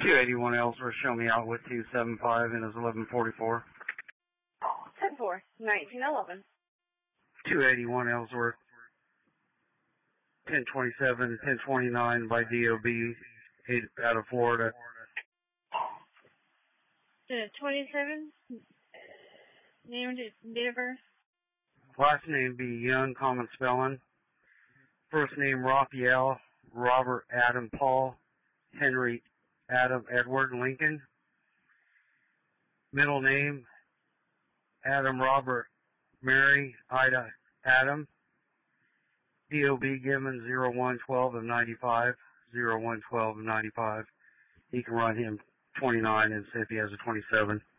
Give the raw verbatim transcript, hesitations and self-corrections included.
two eighty-one Ellsworth, show me out with two seven five and is eleven forty-four. ten four, nineteen eleven. two eighty-one Ellsworth, ten twenty-seven, ten twenty-nine by D O B, eight out of Florida. twenty-seven, name, date of birth? Last name be Young, common spelling. First name Raphael, Robert Adam Paul, Henry Adam Edward Lincoln. Middle name Adam Robert Mary Ida Adam. D O B given zero one twelve of ninety-five, zero one twelve of ninety-five. He can run him twenty-nine and see if he has a twenty-seven.